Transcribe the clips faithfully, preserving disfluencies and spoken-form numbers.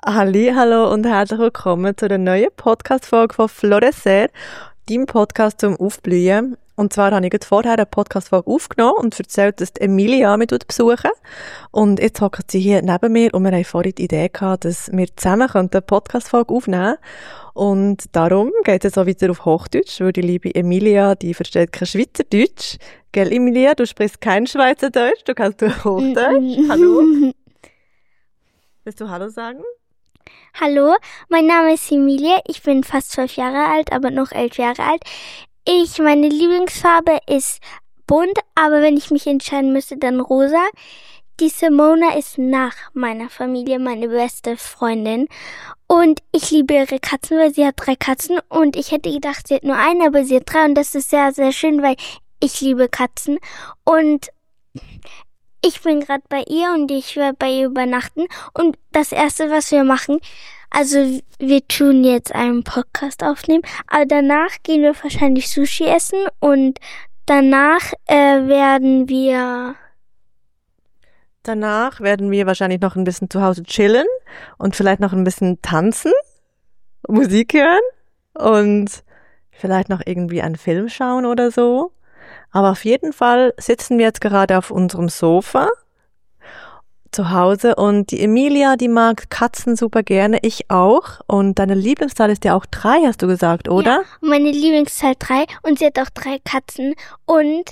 Halli, hallo und herzlich willkommen zu der neuen Podcast-Folge von Florescer, deinem Podcast zum Aufblühen. Und zwar habe ich gerade vorher eine Podcast-Folge aufgenommen und erzählt, dass die Emilia mich besuchen. Und jetzt hockt sie hier neben mir und wir haben vorhin die Idee gehabt, dass wir zusammen eine Podcast-Folge aufnehmen können. Und darum geht es jetzt auch wieder auf Hochdeutsch, weil die liebe Emilia, die versteht kein Schweizerdeutsch. Gell, Emilia, du sprichst kein Schweizerdeutsch, du kannst nur Hochdeutsch. Hallo. Willst du Hallo sagen? Hallo, mein Name ist Emilia, ich bin fast zwölf Jahre alt, aber noch elf Jahre alt. Ich, meine Lieblingsfarbe ist bunt, aber wenn ich mich entscheiden müsste, dann rosa. Die Simona ist nach meiner Familie meine beste Freundin und ich liebe ihre Katzen, weil sie hat drei Katzen und ich hätte gedacht, sie hat nur eine, aber sie hat drei und das ist sehr, sehr schön, weil ich liebe Katzen und ich bin gerade bei ihr und ich werde bei ihr übernachten. Und das Erste, was wir machen, also wir tun jetzt einen Podcast aufnehmen, aber danach gehen wir wahrscheinlich Sushi essen und danach äh, werden wir... Danach werden wir wahrscheinlich noch ein bisschen zu Hause chillen und vielleicht noch ein bisschen tanzen, Musik hören und vielleicht noch irgendwie einen Film schauen oder so. Aber auf jeden Fall sitzen wir jetzt gerade auf unserem Sofa zu Hause und die Emilia, die mag Katzen super gerne, ich auch. Und deine Lieblingszahl ist ja auch drei, hast du gesagt, oder? Ja, meine Lieblingszahl drei und sie hat auch drei Katzen und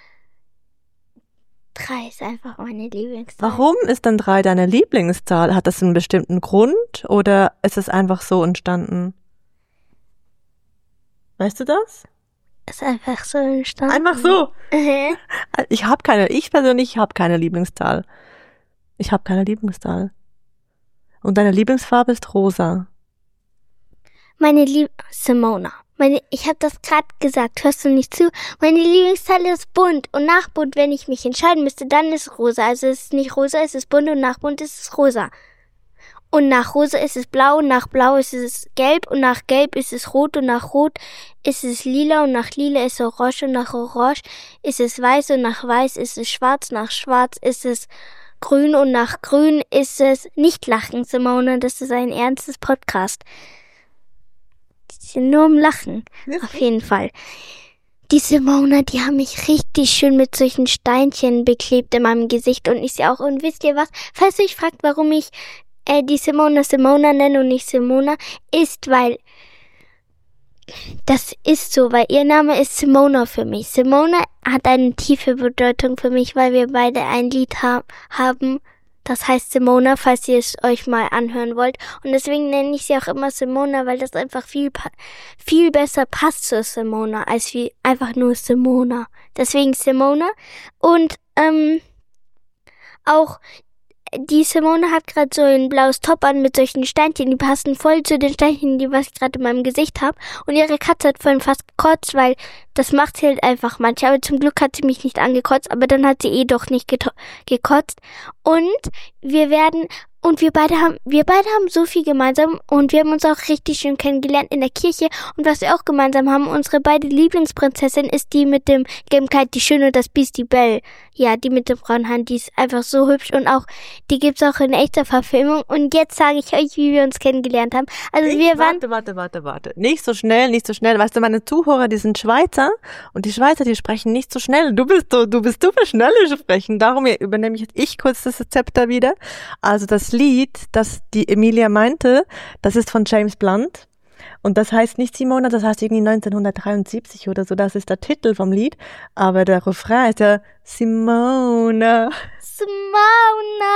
drei ist einfach meine Lieblingszahl. Warum ist dann drei deine Lieblingszahl? Hat das einen bestimmten Grund oder ist es einfach so entstanden? Weißt du das? Ist einfach so entstanden. Einfach so? Ich habe keine, ich persönlich habe keine Lieblingszahl. Ich habe keine Lieblingszahl. Und deine Lieblingsfarbe ist rosa. Meine Lieb... Simona. Meine, ich habe das gerade gesagt, hörst du nicht zu? Meine Lieblingszahl ist bunt und nach bunt, wenn ich mich entscheiden müsste, dann ist rosa. Also es ist nicht rosa, es ist bunt und nach bunt ist es rosa. Und nach rosa ist es blau, und nach blau ist es gelb, und nach gelb ist es rot, und nach rot ist es lila, und nach lila ist es orange, und nach orange ist es weiß, und nach weiß ist es schwarz, nach schwarz ist es grün, und nach grün ist es nicht lachen, Simone, das ist ein ernstes Podcast. Die sind nur im Lachen, auf jeden Fall. Die Simona, die haben mich richtig schön mit solchen Steinchen beklebt in meinem Gesicht und ich sie auch. Und wisst ihr was? Falls ihr euch fragt, warum ich äh, die Simona Simona nenne und nicht Simona, ist, weil das ist so, weil ihr Name ist Simona für mich. Simona hat eine tiefe Bedeutung für mich, weil wir beide ein Lied ha- haben, das heißt Simona, falls ihr es euch mal anhören wollt. Und deswegen nenne ich sie auch immer Simona, weil das einfach viel pa- viel besser passt zu Simona, als wie einfach nur Simona. Deswegen Simona. Und ähm auch die Simone hat gerade so ein blaues Top an mit solchen Steinchen, die passen voll zu den Steinchen, die was ich gerade in meinem Gesicht habe. Und ihre Katze hat vorhin fast gekotzt, weil das macht sie halt einfach manchmal. Aber zum Glück hat sie mich nicht angekotzt, aber dann hat sie eh doch nicht geto- gekotzt. Und wir werden, und wir beide haben, wir beide haben so viel gemeinsam und wir haben uns auch richtig schön kennengelernt in der Kirche. Und was wir auch gemeinsam haben, unsere beide Lieblingsprinzessin ist die mit dem gelben Kleid, die Schöne und das Biest, die Belle. Ja, die mit dem braunen Haar, die ist einfach so hübsch und auch, die gibt's auch in echter Verfilmung. Und jetzt sage ich euch, wie wir uns kennengelernt haben. Also ich, wir waren... Warte, warte, warte, warte. Nicht so schnell, nicht so schnell. Weißt du, meine Zuhörer, die sind Schweizer und die Schweizer, die sprechen nicht so schnell. Du bist so, du bist super schnell im Sprechen. Darum übernehme ich jetzt ich kurz das Zepter wieder. Also das Lied, das die Emilia meinte, das ist von James Blunt. Und das heißt nicht Simona, das heißt irgendwie neunzehnhundertdreiundsiebzig oder so, das ist der Titel vom Lied. Aber der Refrain ist ja Simona. Simona!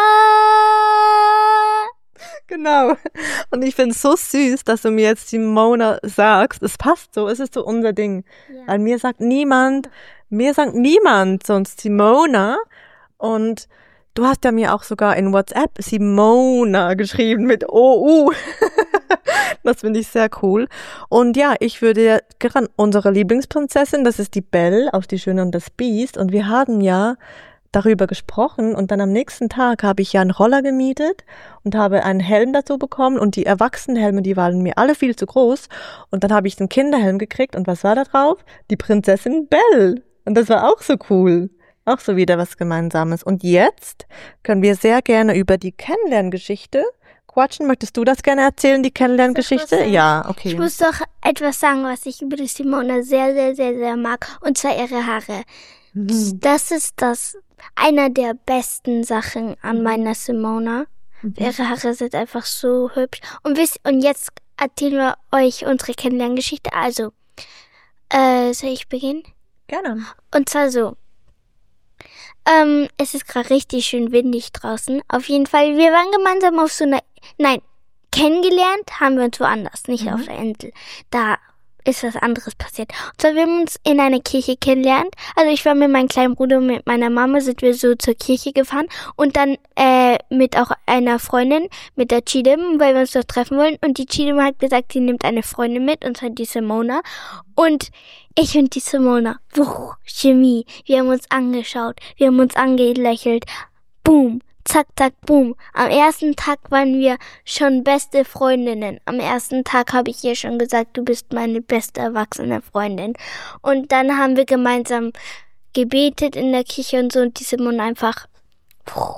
Genau. Und ich finde es so süß, dass du mir jetzt Simona sagst. Es passt so, es ist so unser Ding. Ja. Weil mir sagt niemand, mir sagt niemand sonst Simona. Und du hast ja mir auch sogar in WhatsApp Simona geschrieben mit O U. Das finde ich sehr cool. Und ja, ich würde gerne unsere Lieblingsprinzessin, das ist die Belle aus Die Schöne und das Biest. Und wir haben ja darüber gesprochen und dann am nächsten Tag habe ich ja einen Roller gemietet und habe einen Helm dazu bekommen und die Erwachsenenhelme, die waren mir alle viel zu groß und dann habe ich einen Kinderhelm gekriegt und was war da drauf? Die Prinzessin Belle. Und das war auch so cool. Auch so wieder was Gemeinsames. Und jetzt können wir sehr gerne über die Kennenlerngeschichte quatschen. Möchtest du das gerne erzählen, die Kennenlerngeschichte? Ja, okay. Ich muss doch etwas sagen, was ich über die Simona sehr, sehr, sehr, sehr mag. Und zwar ihre Haare. Mhm. Das ist das einer der besten Sachen an meiner Simona. Mhm. Ihre Haare sind einfach so hübsch. Und, wisst, und jetzt erzählen wir euch unsere Kennenlerngeschichte. Also, äh, soll ich beginnen? Gerne. Und zwar so. Ähm, es ist gerade richtig schön windig draußen. Auf jeden Fall, wir waren gemeinsam auf so einer, nein, kennengelernt haben wir uns woanders, nicht mhm. auf der Insel. Da ist was anderes passiert. Und zwar, wir haben uns in einer Kirche kennengelernt. Also ich war mit meinem kleinen Bruder und mit meiner Mama sind wir so zur Kirche gefahren und dann äh, mit auch einer Freundin, mit der Chidem, weil wir uns dort treffen wollen. Und die Chidem hat gesagt, sie nimmt eine Freundin mit, und zwar die Simona. Und ich und die Simona, wuch, Chemie. Wir haben uns angeschaut, wir haben uns angelächelt. Boom. Zack, zack, boom. Am ersten Tag waren wir schon beste Freundinnen. Am ersten Tag habe ich ihr schon gesagt, du bist meine beste erwachsene Freundin. Und dann haben wir gemeinsam gebetet in der Kirche und so. Und die Simone einfach, puh,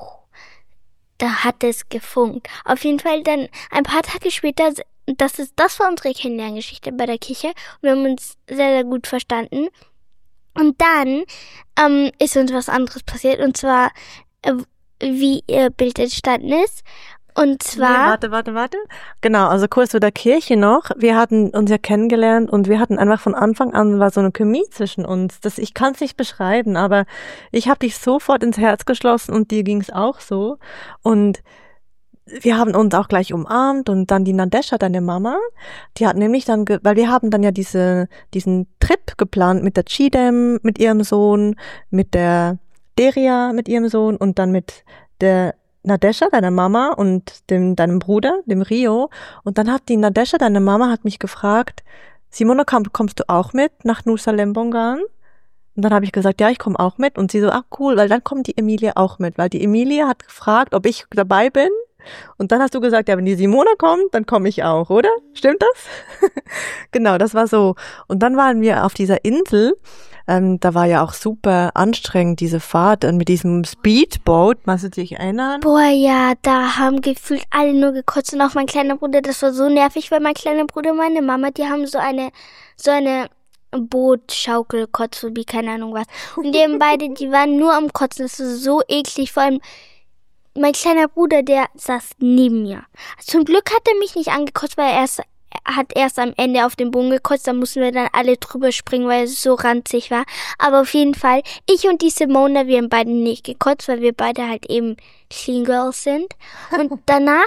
da hat es gefunkt. Auf jeden Fall dann ein paar Tage später, das ist, das war unsere Kennenlerngeschichte bei der Kirche. Und wir haben uns sehr, sehr gut verstanden. Und dann ähm, ist uns was anderes passiert. Und zwar, äh, wie ihr Bild entstanden ist. Und zwar... Nee, warte, warte, warte. Genau, also kurz zu der Kirche noch. Wir hatten uns ja kennengelernt und wir hatten einfach von Anfang an war so eine Chemie zwischen uns. Das, ich kann es nicht beschreiben, aber ich habe dich sofort ins Herz geschlossen und dir ging es auch so. Und wir haben uns auch gleich umarmt und dann die Nadesha, deine Mama, die hat nämlich dann, ge- weil wir haben dann ja diese diesen Trip geplant mit der Chidem, mit ihrem Sohn, mit der Deria mit ihrem Sohn und dann mit der Nadesha, deiner Mama und dem deinem Bruder, dem Rio. Und dann hat die Nadesha, deine Mama, hat mich gefragt, Simona, komm, kommst du auch mit nach Nusa Lembongan? Und dann habe ich gesagt, ja, ich komme auch mit. Und sie so, ach cool, weil dann kommt die Emilia auch mit, weil die Emilia hat gefragt, ob ich dabei bin. Und dann hast du gesagt, ja, wenn die Simona kommt, dann komme ich auch, oder? Stimmt das? Genau, das war so. Und dann waren wir auf dieser Insel. Ähm, da war ja auch super anstrengend, diese Fahrt und mit diesem Speedboat, kannst du dich erinnern? Boah, ja, da haben gefühlt alle nur gekotzt und auch mein kleiner Bruder, das war so nervig, weil mein kleiner Bruder und meine Mama, die haben so eine, so eine Bootschaukel, Kotzphobie, keine Ahnung was. Und die haben beide, die waren nur am Kotzen, das war so eklig, vor allem mein kleiner Bruder, der saß neben mir. Zum Glück hat er mich nicht angekotzt, weil er erst hat erst am Ende auf den Boden gekotzt, da mussten wir dann alle drüber springen, weil es so ranzig war. Aber auf jeden Fall, ich und die Simona, wir haben beide nicht gekotzt, weil wir beide halt eben Clean Girls sind. Und danach,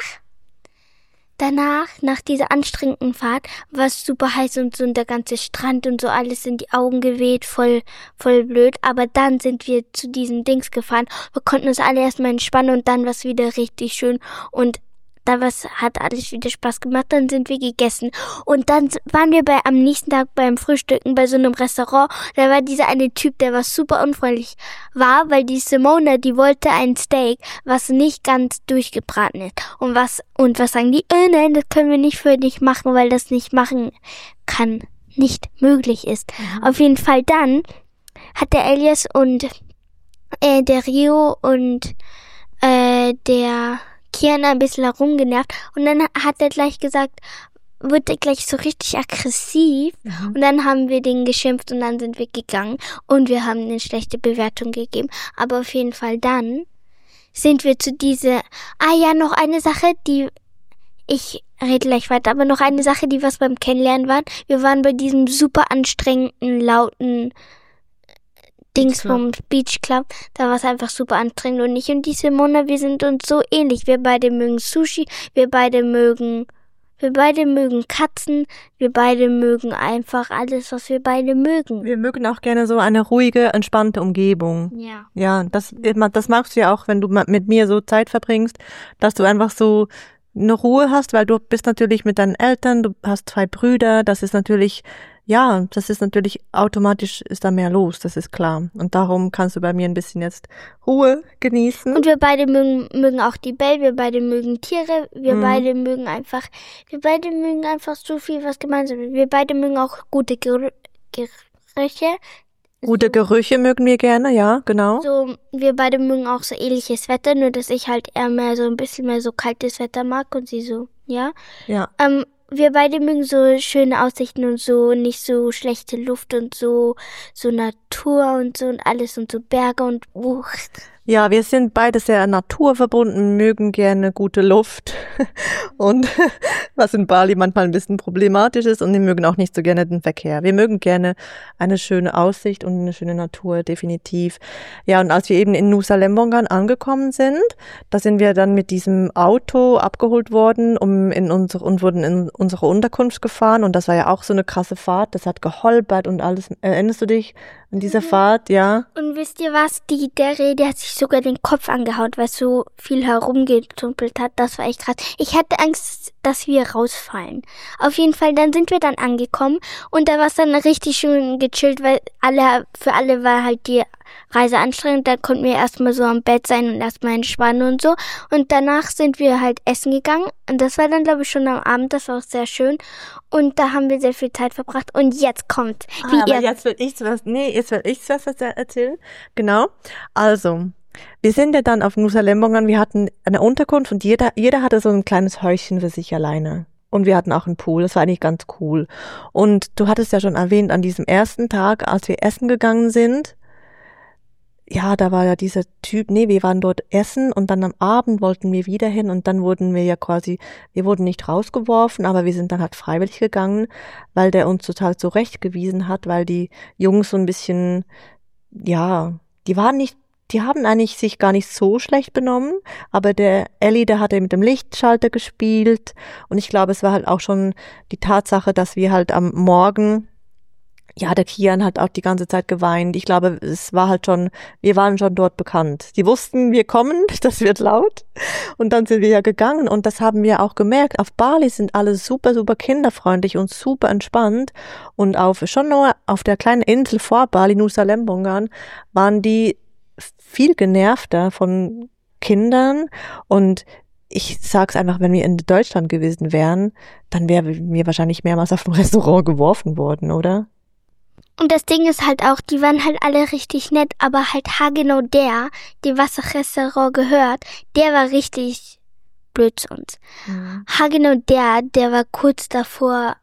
danach, nach dieser anstrengenden Fahrt, war es super heiß und so und der ganze Strand und so alles in die Augen geweht, voll, voll blöd. Aber dann sind wir zu diesen Dings gefahren. Wir konnten uns alle erstmal entspannen und dann war es wieder richtig schön und da was hat alles wieder Spaß gemacht, dann sind wir gegessen. Und dann waren wir bei am nächsten Tag beim Frühstücken bei so einem Restaurant. Da war dieser eine Typ, der was super unfreundlich war, weil die Simona, die wollte ein Steak, was nicht ganz durchgebraten ist. Und was, und was sagen die? Äh, nein, das können wir nicht für dich machen, weil das nicht machen kann, nicht möglich ist. Mhm. Auf jeden Fall dann hat der Elias und äh, der Rio und äh, der Kian ein bisschen herumgenervt und dann hat er gleich gesagt, wird er gleich so richtig aggressiv mhm. und dann haben wir den geschimpft und dann sind wir gegangen und wir haben eine schlechte Bewertung gegeben. Aber auf jeden Fall dann sind wir zu dieser, ah ja, noch eine Sache, die, ich rede gleich weiter, aber noch eine Sache, die was beim Kennenlernen war. Wir waren bei diesem super anstrengenden, lauten Dings vom Beach Club, da war es einfach super anstrengend und ich und die Simona, wir sind uns so ähnlich. Wir beide mögen Sushi, wir beide mögen, wir beide mögen Katzen, wir beide mögen einfach alles, was wir beide mögen. Wir mögen auch gerne so eine ruhige, entspannte Umgebung. Ja. Ja, das, das magst du ja auch, wenn du mit mir so Zeit verbringst, dass du einfach so eine Ruhe hast, weil du bist natürlich mit deinen Eltern, du hast zwei Brüder, das ist natürlich, ja, das ist natürlich automatisch ist da mehr los, das ist klar. Und darum kannst du bei mir ein bisschen jetzt Ruhe genießen. Und wir beide mögen, mögen auch die Bell, wir beide mögen Tiere, wir mhm. beide mögen einfach, wir beide mögen einfach so viel, was gemeinsam ist. Wir beide mögen auch gute Ger- Gerüche, Gute Gerüche mögen wir gerne, ja, genau. So, wir beide mögen auch so ähnliches Wetter, nur dass ich halt eher mehr so ein bisschen mehr so kaltes Wetter mag und sie so, ja. Ja. Ähm, wir beide mögen so schöne Aussichten und so, nicht so schlechte Luft und so, so Natur und so und alles und so Berge und Wucht. Ja, wir sind beide sehr naturverbunden, mögen gerne gute Luft und was in Bali manchmal ein bisschen problematisch ist, und wir mögen auch nicht so gerne den Verkehr. Wir mögen gerne eine schöne Aussicht und eine schöne Natur, definitiv. Ja, und als wir eben in Nusa Lembongan angekommen sind, da sind wir dann mit diesem Auto abgeholt worden, um in unsere, und wurden in unsere Unterkunft gefahren, und das war ja auch so eine krasse Fahrt, das hat geholpert und alles. Erinnerst du dich an diese mhm. Fahrt, ja? Und wisst ihr was, die der Rede hat sich sogar den Kopf angehauen, weil es so viel herumgetumpelt hat. Das war echt krass. Ich hatte Angst, dass wir rausfallen. Auf jeden Fall, dann sind wir dann angekommen und da war es dann richtig schön gechillt, weil alle, für alle war halt die Reise anstrengend. Da konnten wir erstmal so am Bett sein und erstmal entspannen und so. Und danach sind wir halt essen gegangen. Und das war dann, glaube ich, schon am Abend. Das war auch sehr schön. Und da haben wir sehr viel Zeit verbracht. Und jetzt kommt, ah, wie aber ihr... jetzt will ich was, nee, jetzt will ich was erzählen. Genau. Also, wir sind ja dann auf Nusa Lembongan, wir hatten eine Unterkunft und jeder, jeder hatte so ein kleines Häuschen für sich alleine. Und wir hatten auch einen Pool, das war eigentlich ganz cool. Und du hattest ja schon erwähnt, an diesem ersten Tag, als wir essen gegangen sind, ja, da war ja dieser Typ, nee, wir waren dort essen und dann am Abend wollten wir wieder hin und dann wurden wir ja quasi, wir wurden nicht rausgeworfen, aber wir sind dann halt freiwillig gegangen, weil der uns total zurechtgewiesen hat, weil die Jungs so ein bisschen, ja, die waren nicht, die haben eigentlich sich gar nicht so schlecht benommen, aber der Ellie, der hatte mit dem Lichtschalter gespielt und ich glaube, es war halt auch schon die Tatsache, dass wir halt am Morgen, ja, der Kian hat auch die ganze Zeit geweint. Ich glaube, es war halt schon, wir waren schon dort bekannt. Die wussten, wir kommen, das wird laut. Und dann sind wir ja gegangen und das haben wir auch gemerkt. Auf Bali sind alle super, super kinderfreundlich und super entspannt. Und auf, schon nur auf der kleinen Insel vor Bali, Nusa Lembongan, waren die viel genervter von Kindern. Und ich sag's einfach, wenn wir in Deutschland gewesen wären, dann wären wir wahrscheinlich mehrmals auf dem Restaurant geworfen worden, oder? Und das Ding ist halt auch, die waren halt alle richtig nett, aber halt haargenau der, dem was das Restaurant gehört, der war richtig blöd zu uns. Mhm. Haargenau der, der war kurz davor,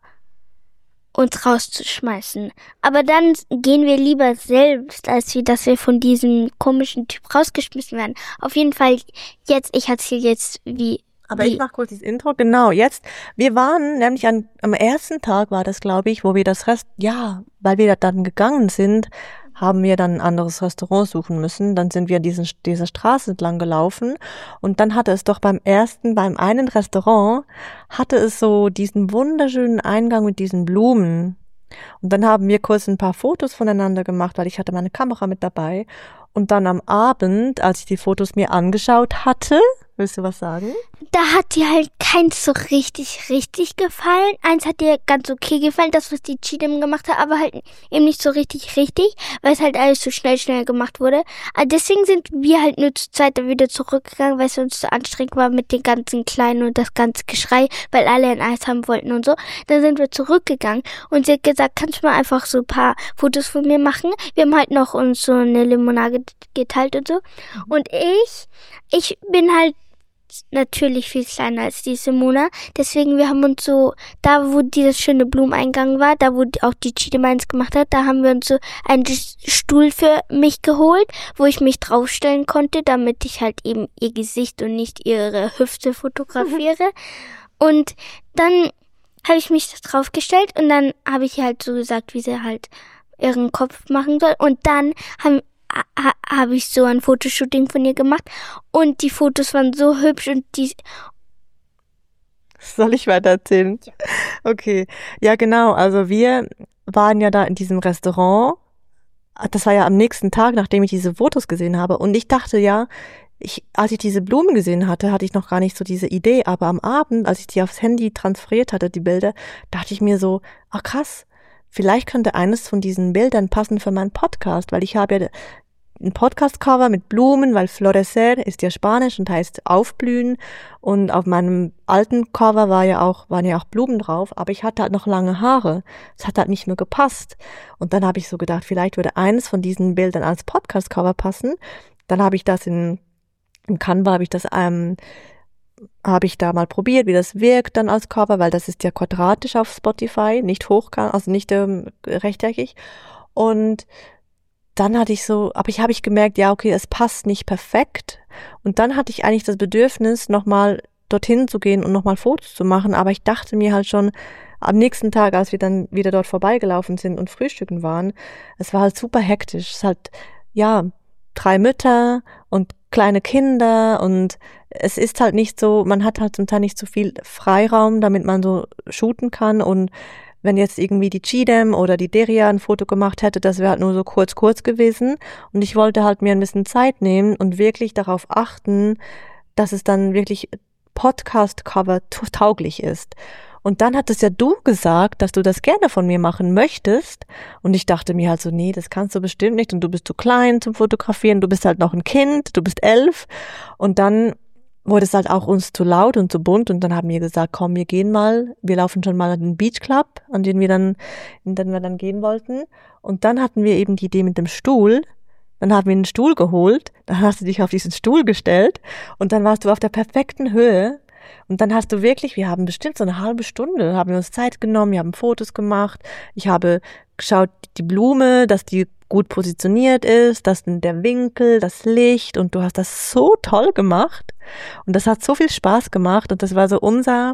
uns rauszuschmeißen. Aber dann gehen wir lieber selbst, als wie, dass wir von diesem komischen Typ rausgeschmissen werden. Auf jeden Fall jetzt, ich erzähle jetzt, wie... Aber ich mach kurz das Intro. Genau, jetzt, wir waren nämlich an, am ersten Tag war das, glaube ich, wo wir das Rest, ja, weil wir dann gegangen sind, haben wir dann ein anderes Restaurant suchen müssen. Dann sind wir diesen, dieser Straße entlang gelaufen und dann hatte es doch beim ersten, beim einen Restaurant, hatte es so diesen wunderschönen Eingang mit diesen Blumen. Und dann haben wir kurz ein paar Fotos voneinander gemacht, weil ich hatte meine Kamera mit dabei. Und dann am Abend, als ich die Fotos mir angeschaut hatte, willst du was sagen? Da hat dir halt keins so richtig, richtig gefallen. Eins hat dir ganz okay gefallen, das, was die Chidem gemacht hat, aber halt eben nicht so richtig, richtig, weil es halt alles so schnell, schnell gemacht wurde. Aber deswegen sind wir halt nur zu zweit wieder zurückgegangen, weil es uns so anstrengend war mit den ganzen Kleinen und das ganze Geschrei, weil alle ein Eis haben wollten und so. Dann sind wir zurückgegangen und sie hat gesagt, kannst du mal einfach so ein paar Fotos von mir machen? Wir haben halt noch uns so eine Limonade geteilt und so. Und ich, ich bin halt natürlich viel kleiner als die Simona. Deswegen, wir haben uns so, da wo dieses schöne Blumeneingang war, da wo auch die Cheedemeins gemacht hat, da haben wir uns so einen Stuhl für mich geholt, wo ich mich draufstellen konnte, damit ich halt eben ihr Gesicht und nicht ihre Hüfte fotografiere. Und dann habe ich mich da draufgestellt und dann habe ich ihr halt so gesagt, wie sie halt ihren Kopf machen soll. Und dann haben ha, habe ich so ein Fotoshooting von ihr gemacht und die Fotos waren so hübsch und die... Soll ich weiter erzählen? Ja. Okay, ja genau, also wir waren ja da in diesem Restaurant, das war ja am nächsten Tag, nachdem ich diese Fotos gesehen habe und ich dachte ja, ich, als ich diese Blumen gesehen hatte, hatte ich noch gar nicht so diese Idee, aber am Abend, als ich die aufs Handy transferiert hatte, die Bilder, dachte ich mir so, ach krass, vielleicht könnte eines von diesen Bildern passen für meinen Podcast, weil ich habe ja ein Podcast-Cover mit Blumen, weil Florecer ist ja Spanisch und heißt aufblühen. Und auf meinem alten Cover war ja auch, waren ja auch Blumen drauf, aber ich hatte halt noch lange Haare. Es hat halt nicht mehr gepasst. Und dann habe ich so gedacht, vielleicht würde eines von diesen Bildern als Podcast-Cover passen. Dann habe ich das in, in Canva, habe ich das, ähm, habe ich da mal probiert, wie das wirkt dann als Cover, weil das ist ja quadratisch auf Spotify, nicht hochkant, also nicht ähm, rechteckig. Und dann hatte ich so, aber ich habe ich gemerkt, ja, okay, es passt nicht perfekt. Und dann hatte ich eigentlich das Bedürfnis, nochmal dorthin zu gehen und nochmal Fotos zu machen. Aber ich dachte mir halt schon am nächsten Tag, als wir dann wieder dort vorbeigelaufen sind und frühstücken waren, es war halt super hektisch. Es ist halt, ja, drei Mütter und kleine Kinder und es ist halt nicht so, man hat halt zum Teil nicht so viel Freiraum, damit man so shooten kann. Und wenn jetzt irgendwie die Chidem oder die Deria ein Foto gemacht hätte, das wäre halt nur so kurz, kurz gewesen. Und ich wollte halt mir ein bisschen Zeit nehmen und wirklich darauf achten, dass es dann wirklich Podcast-Cover tauglich ist. Und dann hattest ja du gesagt, dass du das gerne von mir machen möchtest. Und ich dachte mir halt so, nee, das kannst du bestimmt nicht. Und du bist zu klein zum Fotografieren. Du bist halt noch ein Kind. Du bist elf. Und dann wurde es halt auch uns zu laut und zu bunt. Und dann haben wir gesagt, komm, wir gehen mal. Wir laufen schon mal an den Beach Club, an den wir dann, in den wir dann gehen wollten. Und dann hatten wir eben die Idee mit dem Stuhl. Dann haben wir einen Stuhl geholt. Dann hast du dich auf diesen Stuhl gestellt. Und dann warst du auf der perfekten Höhe. Und dann hast du wirklich, wir haben bestimmt so eine halbe Stunde, haben wir uns Zeit genommen, wir haben Fotos gemacht. Ich habe geschaut, die Blume, dass die gut positioniert ist, dass der Winkel, das Licht und du hast das so toll gemacht. Und das hat so viel Spaß gemacht und das war so unser,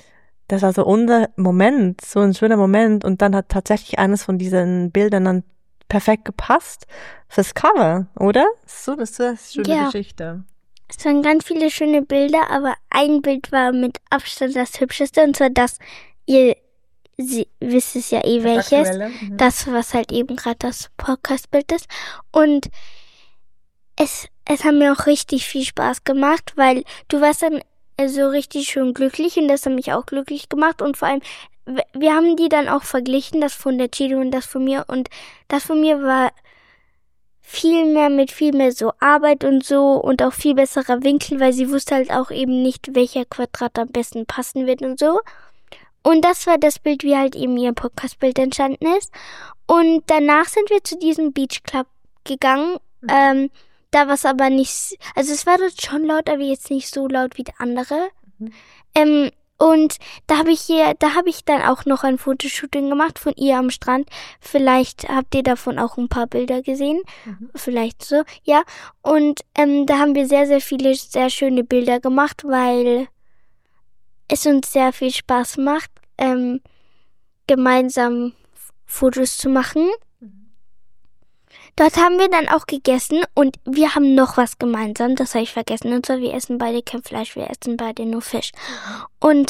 das war so unser Moment, so ein schöner Moment. Und dann hat tatsächlich eines von diesen Bildern dann perfekt gepasst fürs Cover, oder? So, das ist eine schöne ja. Geschichte. Es waren ganz viele schöne Bilder, aber ein Bild war mit Abstand das hübscheste, und zwar das, ihr sie, wisst es ja eh welches, das, mhm. das was halt eben gerade das Podcast-Bild ist. Und es, es hat mir auch richtig viel Spaß gemacht, weil du warst dann so richtig schön glücklich und das hat mich auch glücklich gemacht. Und vor allem, wir haben die dann auch verglichen, das von der Chido und das von mir. Und das von mir war viel mehr mit viel mehr so Arbeit und so und auch viel besserer Winkel, weil sie wusste halt auch eben nicht, welcher Quadrat am besten passen wird und so. Und das war das Bild, wie halt eben ihr Podcast-Bild entstanden ist. Und danach sind wir zu diesem Beach Club gegangen. Mhm. Ähm, da war es aber nicht, also es war dort schon laut, aber jetzt nicht so laut wie der andere. Mhm. Ähm, Und da habe ich hier, da habe ich dann auch noch ein Fotoshooting gemacht von ihr am Strand. Vielleicht habt ihr davon auch ein paar Bilder gesehen. Mhm. Vielleicht so, ja. Und ähm, da haben wir sehr, sehr viele, sehr schöne Bilder gemacht, weil es uns sehr viel Spaß macht, ähm, gemeinsam Fotos zu machen. Dort haben wir dann auch gegessen und wir haben noch was gemeinsam, das habe ich vergessen. Und zwar, wir essen beide kein Fleisch, wir essen beide nur Fisch. Und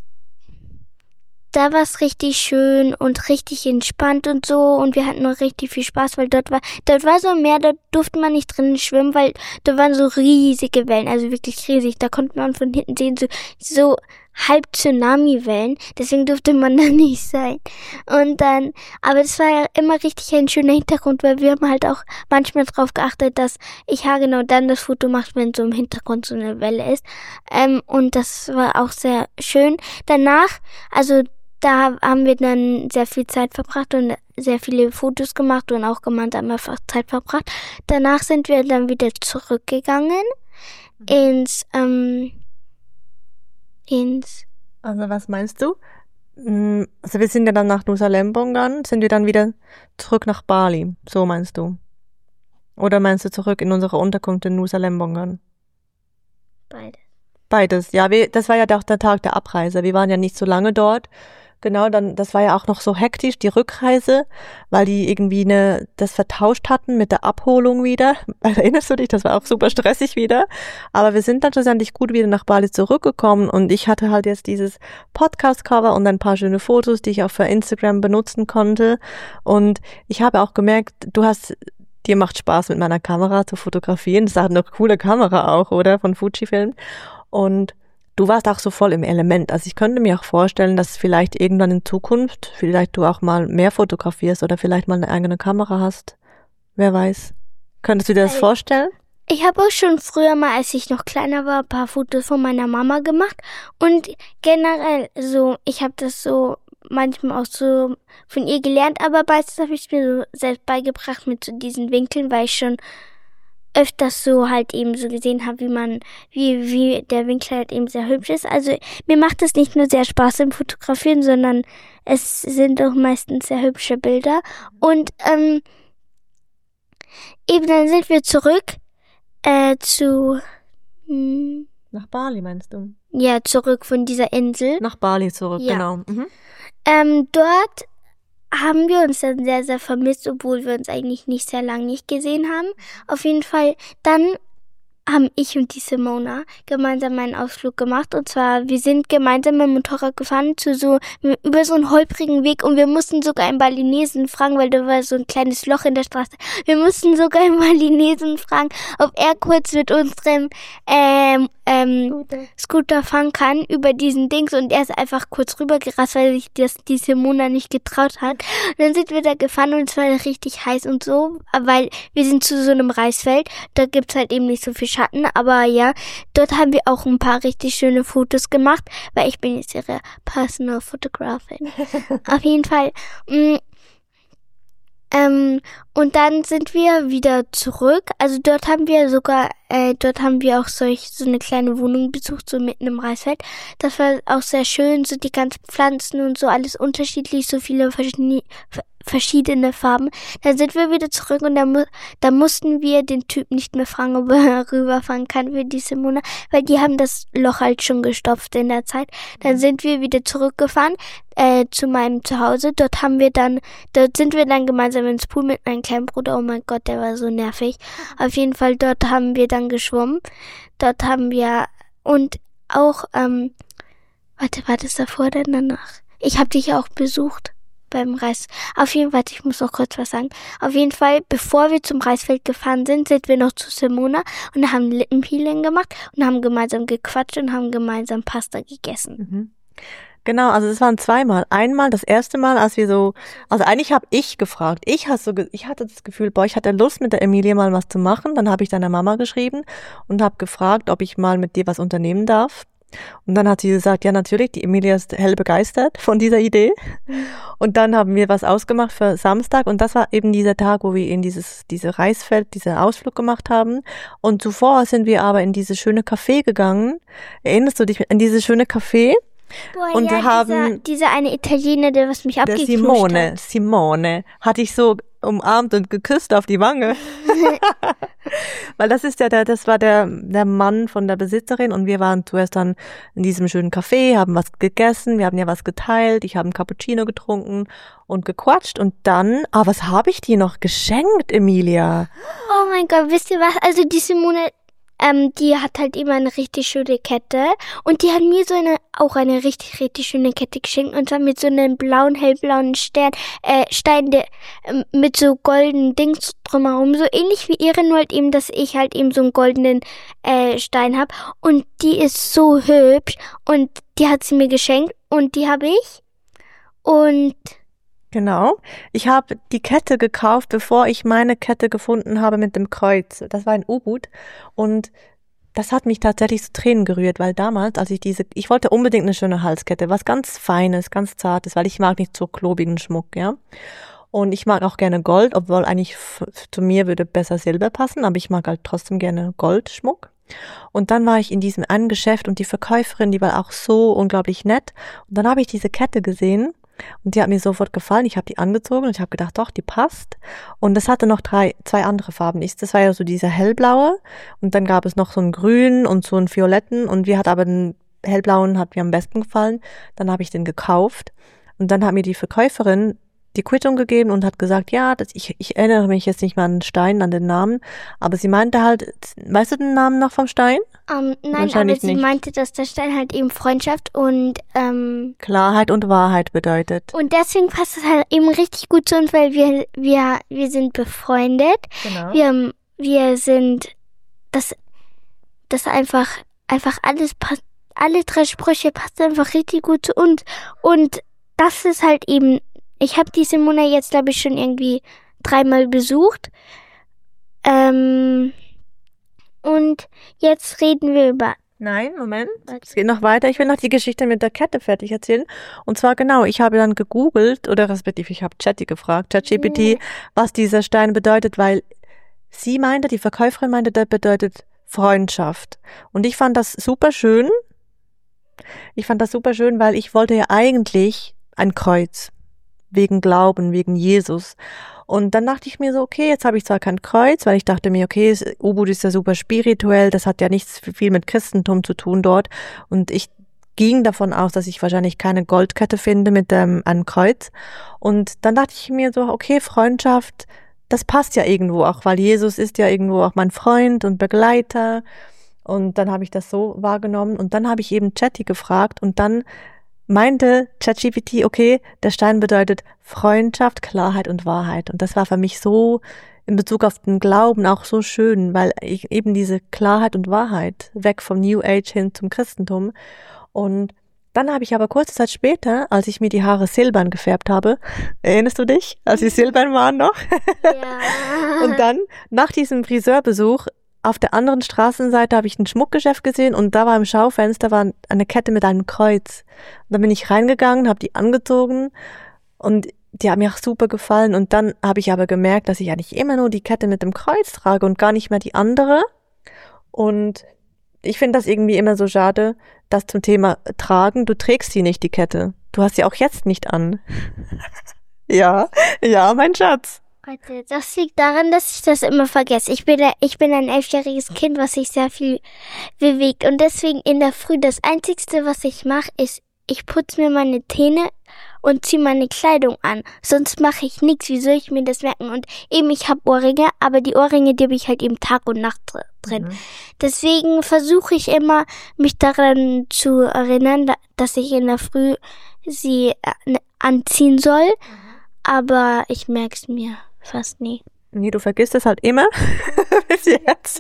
da war es richtig schön und richtig entspannt und so. Und wir hatten noch richtig viel Spaß, weil dort war, dort war so ein Meer, dort durfte man nicht drinnen schwimmen, weil da waren so riesige Wellen, also wirklich riesig. Da konnte man von hinten sehen, so, so halb Tsunami-Wellen, deswegen durfte man da nicht sein. Und dann, aber das war ja immer richtig ein schöner Hintergrund, weil wir haben halt auch manchmal drauf geachtet, dass ich ja genau dann das Foto mache, wenn so im Hintergrund so eine Welle ist. Ähm, und das war auch sehr schön. Danach, also da haben wir dann sehr viel Zeit verbracht und sehr viele Fotos gemacht und auch gemeinsam einfach Zeit verbracht. Danach sind wir dann wieder zurückgegangen ins, ähm, ins... Also was meinst du? Also wir sind ja dann nach Nusa Lembongan, sind wir dann wieder zurück nach Bali, so meinst du? Oder meinst du zurück in unsere Unterkunft in Nusa Lembongan? Beides. Beides, ja, wir, das war ja auch der Tag der Abreise, wir waren ja nicht so lange dort. Genau, dann, das war ja auch noch so hektisch, die Rückreise, weil die irgendwie eine, das vertauscht hatten mit der Abholung wieder. Erinnerst du dich? Das war auch super stressig wieder. Aber wir sind dann schlussendlich gut wieder nach Bali zurückgekommen und ich hatte halt jetzt dieses Podcast-Cover und ein paar schöne Fotos, die ich auch für Instagram benutzen konnte. Und ich habe auch gemerkt, du hast, dir macht Spaß mit meiner Kamera zu fotografieren. Das ist auch eine coole Kamera auch, oder? Von Fujifilm. Und du warst auch so voll im Element. Also ich könnte mir auch vorstellen, dass vielleicht irgendwann in Zukunft, vielleicht du auch mal mehr fotografierst oder vielleicht mal eine eigene Kamera hast. Wer weiß. Könntest du dir das Weil vorstellen? Ich habe auch schon früher mal, als ich noch kleiner war, ein paar Fotos von meiner Mama gemacht. Und generell so, ich habe das so manchmal auch so von ihr gelernt, aber meistens habe ich es mir so selbst beigebracht mit so diesen Winkeln, weil ich schon öfters so halt eben so gesehen habe, wie man, wie, wie der Winkel halt eben sehr hübsch ist. Also mir macht es nicht nur sehr Spaß im Fotografieren, sondern es sind auch meistens sehr hübsche Bilder. Und ähm, eben dann sind wir zurück äh, zu hm, Nach Bali meinst du? ja, zurück von dieser Insel. Nach Bali zurück, Ja. genau. Mhm. Ähm, dort haben wir uns dann sehr, sehr vermisst, obwohl wir uns eigentlich nicht sehr lang nicht gesehen haben. Auf jeden Fall, dann haben ich und die Simona gemeinsam einen Ausflug gemacht. Und zwar, wir sind gemeinsam mit dem Motorrad gefahren zu so, über so einen holprigen Weg und wir mussten sogar einen Balinesen fragen, weil da war so ein kleines Loch in der Straße. Wir mussten sogar einen Balinesen fragen, ob er kurz mit unserem, ähm, ähm, Scooter. Scooter fahren kann über diesen Dings und er ist einfach kurz rübergerast, weil sich das die Simona nicht getraut hat. Und dann sind wir da gefahren und es war richtig heiß und so, weil wir sind zu so einem Reisfeld, da gibt's halt eben nicht so viel Schatten, aber ja, dort haben wir auch ein paar richtig schöne Fotos gemacht, weil ich bin jetzt ihre Personal Photographin. Auf jeden Fall. Mh, Ähm, und dann sind wir wieder zurück. Also dort haben wir sogar, äh, dort haben wir auch solch, so eine kleine Wohnung besucht, so mitten im Reisfeld. Das war auch sehr schön, so die ganzen Pflanzen und so, alles unterschiedlich, so viele verschiedene, verschiedene Farben. Dann sind wir wieder zurück und da, mu- da mussten wir den Typ nicht mehr fragen, ob er rüberfahren kann für die Simona, weil die haben das Loch halt schon gestopft in der Zeit. Dann sind wir wieder zurückgefahren äh, zu meinem Zuhause. Dort haben wir dann, dort sind wir dann gemeinsam ins Pool mit meinem kleinen Bruder. Oh mein Gott, der war so nervig. Auf jeden Fall, dort haben wir dann geschwommen. Dort haben wir und auch, ähm, warte, war das davor oder danach? Ich habe dich auch besucht beim Reis. Auf jeden Fall, ich muss noch kurz was sagen. Auf jeden Fall, bevor wir zum Reisfeld gefahren sind, sind wir noch zu Simona und haben Lippenpeeling gemacht und haben gemeinsam gequatscht und haben gemeinsam Pasta gegessen. Mhm. Genau, also das waren zweimal. Einmal, das erste Mal, als wir so, also eigentlich habe ich gefragt. Ich hatte so, ge- ich hatte das Gefühl, boah, ich hatte Lust mit der Emilie mal was zu machen. Dann habe ich deiner Mama geschrieben und habe gefragt, ob ich mal mit dir was unternehmen darf. Und dann hat sie gesagt, ja natürlich, die Emilia ist hell begeistert von dieser Idee. Und dann haben wir was ausgemacht für Samstag und das war eben dieser Tag, wo wir in dieses diese Reisfeld, diesen Ausflug gemacht haben. Und zuvor sind wir aber in dieses schöne Café gegangen. Erinnerst du dich an dieses schöne Café? Boah, Und ja, haben dieser, dieser eine Italiener, der was mich der abgeknuscht Simone, hat. Simone, hatte ich so umarmt und geküsst auf die Wange. Weil das ist ja der, das war der, der Mann von der Besitzerin und wir waren zuerst dann in diesem schönen Café, haben was gegessen, wir haben ja was geteilt, ich habe einen Cappuccino getrunken und gequatscht und dann, ah, was habe ich dir noch geschenkt, Emilia? Oh mein Gott, wisst ihr was? Also die Simone, ähm, die hat halt immer eine richtig schöne Kette und die hat mir so eine, auch eine richtig, richtig schöne Kette geschenkt und zwar mit so einem blauen, hellblauen Stern, äh, Stein, der, ähm, mit so goldenen Dings drumherum, so ähnlich wie ihre, nur halt eben, dass ich halt eben so einen goldenen, äh, Stein hab und die ist so hübsch und die hat sie mir geschenkt und die habe ich und Genau. Ich habe die Kette gekauft, bevor ich meine Kette gefunden habe mit dem Kreuz. Das war ein U-Boot und das hat mich tatsächlich zu Tränen gerührt, weil damals, als ich diese, ich wollte unbedingt eine schöne Halskette, was ganz Feines, ganz Zartes, weil ich mag nicht so klobigen Schmuck, ja. Und ich mag auch gerne Gold, obwohl eigentlich f- zu mir würde besser Silber passen, aber ich mag halt trotzdem gerne Goldschmuck. Und dann war ich in diesem einen Geschäft und die Verkäuferin, die war auch so unglaublich nett. Und dann habe ich diese Kette gesehen. Und die hat mir sofort gefallen. Ich habe die angezogen und ich habe gedacht, doch, die passt. Und das hatte noch drei, zwei andere Farben. Ich, das war ja so dieser hellblaue. Und dann gab es noch so einen grünen und so einen violetten. Und wir hat aber den hellblauen hat mir am besten gefallen. Dann habe ich den gekauft. Und dann hat mir die Verkäuferin die Quittung gegeben und hat gesagt, ja, das, ich, ich erinnere mich jetzt nicht mehr an den Stein, an den Namen. Aber sie meinte halt, weißt du den Namen noch vom Stein? Ähm, nein, Wahrscheinlich aber sie nicht. meinte, dass der Stein halt eben Freundschaft und ähm, Klarheit und Wahrheit bedeutet. und deswegen passt es halt eben richtig gut zu uns, weil wir wir wir sind befreundet. Genau. Wir haben- wir sind das das einfach einfach alles passt, alle drei Sprüche passen einfach richtig gut zu uns und das ist halt eben. Ich habe die Simona jetzt glaube ich schon irgendwie dreimal besucht. Ähm, und jetzt reden wir über... Nein, Moment. Es geht noch weiter. Ich will noch die Geschichte mit der Kette fertig erzählen. Und zwar genau, ich habe dann gegoogelt, oder respektive ich habe Chatty gefragt, ChatGPT, nee. was dieser Stein bedeutet, weil sie meinte, die Verkäuferin meinte, das bedeutet Freundschaft. Und ich fand das super schön. Ich fand das super schön, weil ich wollte ja eigentlich ein Kreuz. Wegen Glauben, wegen Jesus. Und dann dachte ich mir so, okay, jetzt habe ich zwar kein Kreuz, weil ich dachte mir, okay, Ubud ist ja super spirituell, das hat ja nichts viel mit Christentum zu tun dort. Und ich ging davon aus, dass ich wahrscheinlich keine Goldkette finde mit ähm, einem Kreuz. Und dann dachte ich mir so, okay, Freundschaft, das passt ja irgendwo auch, weil Jesus ist ja irgendwo auch mein Freund und Begleiter. Und dann habe ich das so wahrgenommen. Und dann habe ich eben Chatty gefragt und dann meinte ChatGPT, okay, der Stein bedeutet Freundschaft, Klarheit und Wahrheit. Und das war für mich so in Bezug auf den Glauben auch so schön, weil ich eben diese Klarheit und Wahrheit weg vom New Age hin zum Christentum. Und dann habe ich aber kurze Zeit später, als ich mir die Haare silbern gefärbt habe, erinnerst du dich, als sie silbern waren noch? Ja. Und dann nach diesem Friseurbesuch auf der anderen Straßenseite habe ich ein Schmuckgeschäft gesehen und da war im Schaufenster war eine Kette mit einem Kreuz. Und dann bin ich reingegangen, habe die angezogen und die haben mir auch super gefallen. Und dann habe ich aber gemerkt, dass ich eigentlich immer nur die Kette mit dem Kreuz trage und gar nicht mehr die andere. Und ich finde das irgendwie immer so schade, dass zum Thema Tragen, du trägst sie nicht, die Kette. Du hast sie auch jetzt nicht an. Ja, ja, mein Schatz. Das liegt daran, dass ich das immer vergesse. Ich bin, ich bin ein elfjähriges Kind, was sich sehr viel bewegt. Und deswegen in der Früh, das Einzigste, was ich mache, ist, ich putze mir meine Zähne und ziehe meine Kleidung an. Sonst mache ich nichts. Wie soll ich mir das merken? Und eben, ich habe Ohrringe, aber die Ohrringe, die habe ich halt eben Tag und Nacht drin. Mhm. Deswegen versuche ich immer, mich daran zu erinnern, dass ich in der Früh sie anziehen soll. Mhm. Aber ich merke es mir fast nie. Nee, du vergisst es halt immer. Bis jetzt.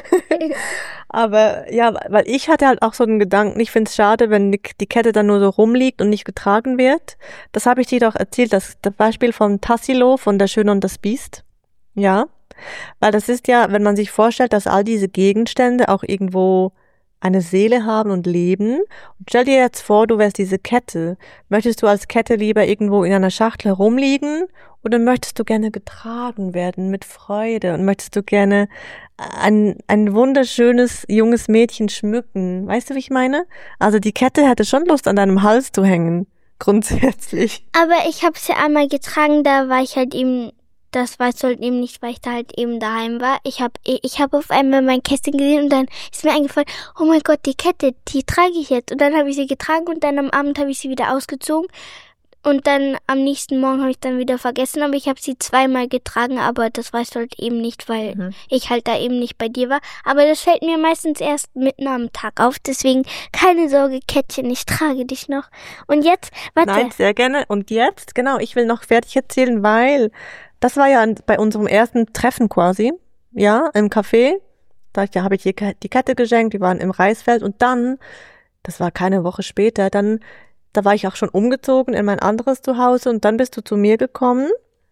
Aber ja, weil ich hatte halt auch so einen Gedanken, ich finde es schade, wenn die, die Kette dann nur so rumliegt und nicht getragen wird. Das habe ich dir doch erzählt, das, das Beispiel von Tassilo, von Der Schöne und das Biest. Ja, weil das ist ja, wenn man sich vorstellt, dass all diese Gegenstände auch irgendwo eine Seele haben und leben. Und stell dir jetzt vor, du wärst diese Kette. Möchtest du als Kette lieber irgendwo in einer Schachtel herumliegen oder möchtest du gerne getragen werden mit Freude und möchtest du gerne ein, ein wunderschönes junges Mädchen schmücken? Weißt du, wie ich meine? Also die Kette hätte schon Lust, an deinem Hals zu hängen, grundsätzlich. Aber ich habe es ja einmal getragen, da war ich halt eben... Das weißt du halt eben nicht, weil ich da halt eben daheim war. Ich habe ich hab auf einmal mein Kästchen gesehen und dann ist mir eingefallen, oh mein Gott, die Kette, die trage ich jetzt. Und dann habe ich sie getragen und dann am Abend habe ich sie wieder ausgezogen. Und dann am nächsten Morgen habe ich dann wieder vergessen, aber ich habe sie zweimal getragen, aber das weißt du halt eben nicht, weil mhm. ich halt da eben nicht bei dir war. Aber das fällt mir meistens erst mitten am Tag auf, deswegen keine Sorge, Kettchen, ich trage dich noch. Und jetzt, warte. Nein, sehr gerne. Und jetzt, genau, ich will noch fertig erzählen, weil das war ja bei unserem ersten Treffen quasi, ja, im Café. Da habe ich dir die Kette geschenkt, die waren im Reisfeld und dann, das war keine Woche später, dann Da war ich auch schon umgezogen in mein anderes Zuhause und dann bist du zu mir gekommen.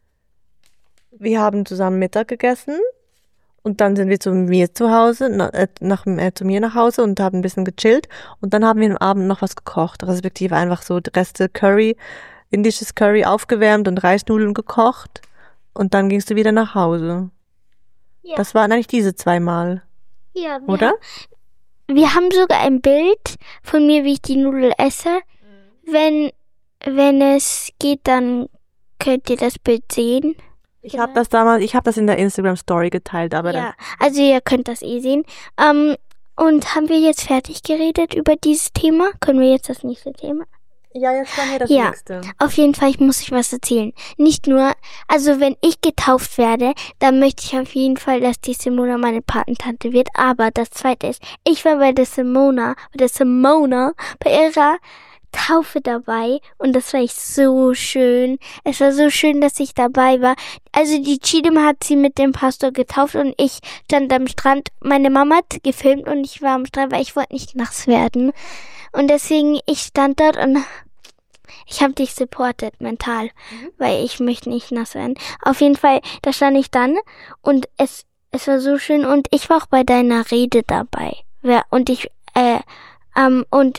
Wir haben zusammen Mittag gegessen und dann sind wir zu mir zu Hause, nach, äh, nach, äh, zu mir nach Hause und haben ein bisschen gechillt und dann haben wir am Abend noch was gekocht, respektive einfach so Reste Curry, indisches Curry aufgewärmt und Reisnudeln gekocht und dann gingst du wieder nach Hause. Ja. Das waren eigentlich diese zweimal. Ja, wir oder? Haben, wir haben sogar ein Bild von mir, wie ich die Nudel esse. Wenn, wenn es geht, dann könnt ihr das Bild sehen. Ich habe das damals, ich habe das in der Instagram Story geteilt, aber ja, also ihr könnt das eh sehen. Ähm, und haben wir jetzt fertig geredet über dieses Thema? Können wir jetzt das nächste Thema? Ja, jetzt kommen wir das ja, nächste. Auf jeden Fall, ich muss euch was erzählen. Nicht nur, also wenn ich getauft werde, dann möchte ich auf jeden Fall, dass die Simona meine Patentante wird. Aber das Zweite ist, ich war bei der Simona, bei der Simona, bei ihrer Taufe dabei und das war echt so schön. Es war so schön, dass ich dabei war. Also die Chidem hat sie mit dem Pastor getauft und ich stand am Strand. Meine Mama hat gefilmt und ich war am Strand, weil ich wollte nicht nass werden. Und deswegen, ich stand dort und ich habe dich supportet mental, mhm. weil ich möchte nicht nass werden. Auf jeden Fall, da stand ich dann und es es war so schön und ich war auch bei deiner Rede dabei. Und ich, äh, ähm, und,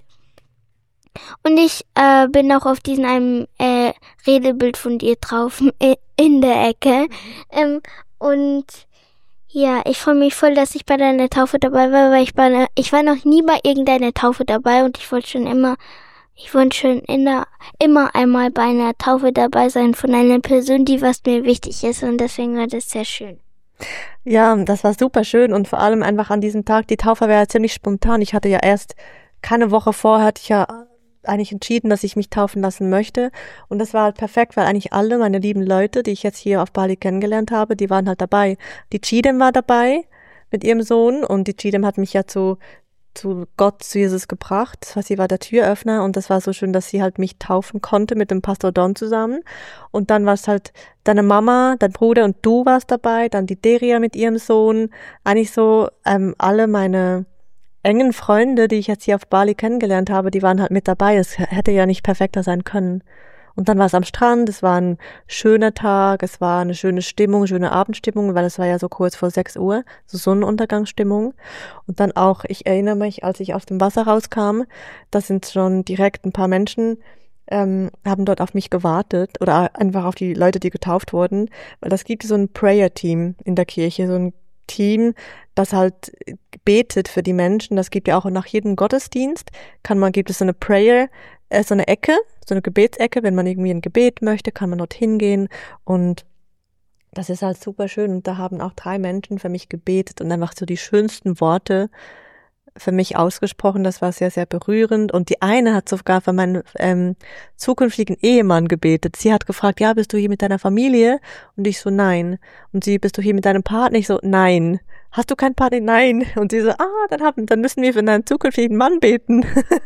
und ich, äh, bin auch auf diesem einem, äh, Redebild von dir drauf, in der Ecke. Ähm, und, ja, ich freue mich voll, dass ich bei deiner Taufe dabei war, weil ich bei, ich war noch nie bei irgendeiner Taufe dabei und ich wollte schon immer, ich wollte schon immer, immer einmal bei einer Taufe dabei sein von einer Person, die was mir wichtig ist und deswegen war das sehr schön. Ja, das war super schön und vor allem einfach an diesem Tag, die Taufe war ja ziemlich spontan. Ich hatte ja erst, keine Woche vorher hatte ich ja eigentlich entschieden, dass ich mich taufen lassen möchte und das war halt perfekt, weil eigentlich alle meine lieben Leute, die ich jetzt hier auf Bali kennengelernt habe, die waren halt dabei. Die Chidem war dabei mit ihrem Sohn und die Chidem hat mich ja zu zu Gott, zu Jesus gebracht. Sie war der Türöffner und das war so schön, dass sie halt mich taufen konnte mit dem Pastor Don zusammen. Und dann war es halt deine Mama, dein Bruder und du warst dabei, dann die Deria mit ihrem Sohn. Eigentlich so ähm, alle meine engen Freunde, die ich jetzt hier auf Bali kennengelernt habe, die waren halt mit dabei. Es hätte ja nicht perfekter sein können. Und dann war es am Strand, es war ein schöner Tag, es war eine schöne Stimmung, schöne Abendstimmung, weil es war ja so kurz vor sechs Uhr, so Sonnenuntergangsstimmung. Und dann auch, ich erinnere mich, als ich aus dem Wasser rauskam, da sind schon direkt ein paar Menschen, ähm, haben dort auf mich gewartet oder einfach auf die Leute, die getauft wurden, weil das gibt so ein Prayer-Team in der Kirche, so ein Team, das halt betet für die Menschen. Das gibt ja auch nach jedem Gottesdienst, kann man, gibt es so eine Prayer, äh, so eine Ecke, so eine Gebetsecke, wenn man irgendwie ein Gebet möchte, kann man dorthin gehen und das ist halt super schön und da haben auch drei Menschen für mich gebetet und einfach so die schönsten Worte für mich ausgesprochen, das war sehr, sehr berührend und die eine hat sogar für meinen ähm, zukünftigen Ehemann gebetet. Sie hat gefragt, ja, bist du hier mit deiner Familie? Und ich so, nein. Und sie, bist du hier mit deinem Partner? Ich so, nein. Hast du keinen Partner? Nein. Und sie so, ah, dann haben, dann müssen wir für deinen zukünftigen Mann beten.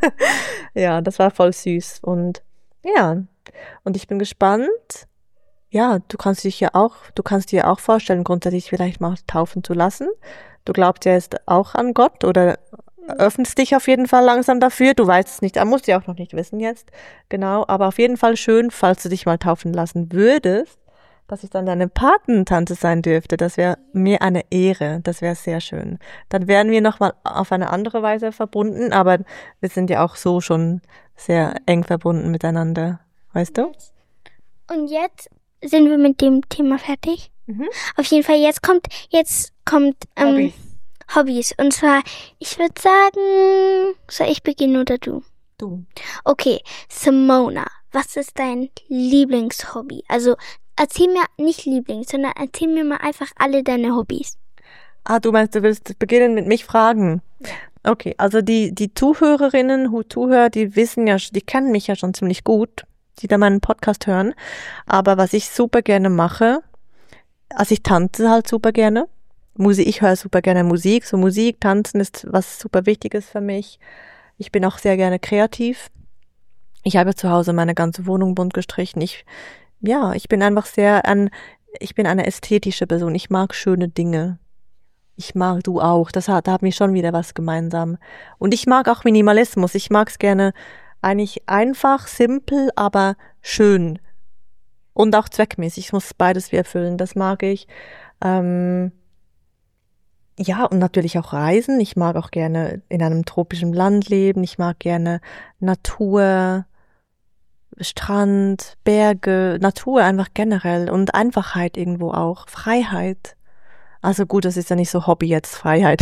Ja, das war voll süß und ja, und ich bin gespannt. Ja, du kannst dich ja auch, du kannst dir auch vorstellen, grundsätzlich vielleicht mal taufen zu lassen. Du glaubst ja jetzt auch an Gott oder öffnest dich auf jeden Fall langsam dafür. Du weißt es nicht, er musst ja auch noch nicht wissen jetzt. Genau, aber auf jeden Fall schön, falls du dich mal taufen lassen würdest, dass ich dann deine Patentante sein dürfte. Das wäre mir eine Ehre. Das wäre sehr schön. Dann wären wir nochmal auf eine andere Weise verbunden, aber wir sind ja auch so schon sehr eng verbunden miteinander. Weißt du? Und jetzt sind wir mit dem Thema fertig. Mhm. Auf jeden Fall, jetzt kommt, jetzt kommt, ähm, Hobbys. Hobbys. Und zwar, ich würde sagen, soll ich beginnen oder du? Du. Okay, Simona, was ist dein Lieblingshobby? Also, erzähl mir nicht Lieblings, sondern erzähl mir mal einfach alle deine Hobbys. Ah, du meinst, du willst beginnen mit mich fragen? Okay, also die, die Zuhörerinnen, die Zuhörer, die wissen ja, die kennen mich ja schon ziemlich gut, die da meinen Podcast hören. Aber was ich super gerne mache, also ich tanze halt super gerne. Musik, ich höre super gerne Musik. So Musik, Tanzen ist was super Wichtiges für mich. Ich bin auch sehr gerne kreativ. Ich habe zu Hause meine ganze Wohnung bunt gestrichen. Ich, ja, ich bin einfach sehr an, ich bin eine ästhetische Person. Ich mag schöne Dinge. Ich mag, du auch. Das hat, da haben wir schon wieder was gemeinsam. Und ich mag auch Minimalismus. Ich mag es gerne eigentlich einfach, simpel, aber schön. Und auch zweckmäßig. Ich muss beides erfüllen. Das mag ich. Ähm, ja, und natürlich auch reisen. Ich mag auch gerne in einem tropischen Land leben. Ich mag gerne Natur, Strand, Berge, Natur einfach generell und Einfachheit irgendwo auch. Freiheit. Also gut, das ist ja nicht so Hobby jetzt, Freiheit.